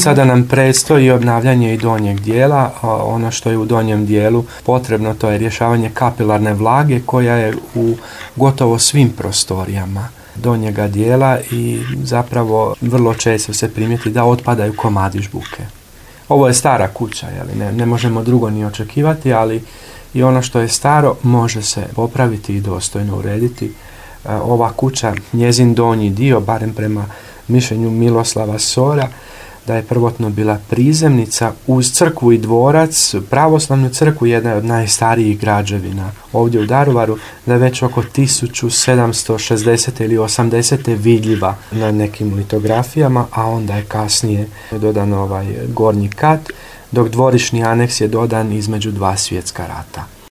sada nam predstoji obnavljanje i donjeg dijela. Ono što je u donjem dijelu potrebno, to je rješavanje kapilarne vlage koja je u gotovo svim prostorijama donjega dijela i zapravo vrlo često se primijeti da otpadaju komadi žbuke. Ovo je stara kuća, ne možemo drugo ni očekivati, ali i ono što je staro može se popraviti i dostojno urediti. Ova kuća, njezin donji dio, barem prema mišljenju Miloslava Sora, da je prvotno bila prizemnica uz crkvu i dvorac, pravoslavnu crkvu, jedna je od najstarijih građevina ovdje u Daruvaru, da je već oko 1760. ili 80. vidljiva na nekim litografijama, a onda je kasnije dodan ovaj gornji kat, dok dvorišni aneks je dodan između dva svjetska rata.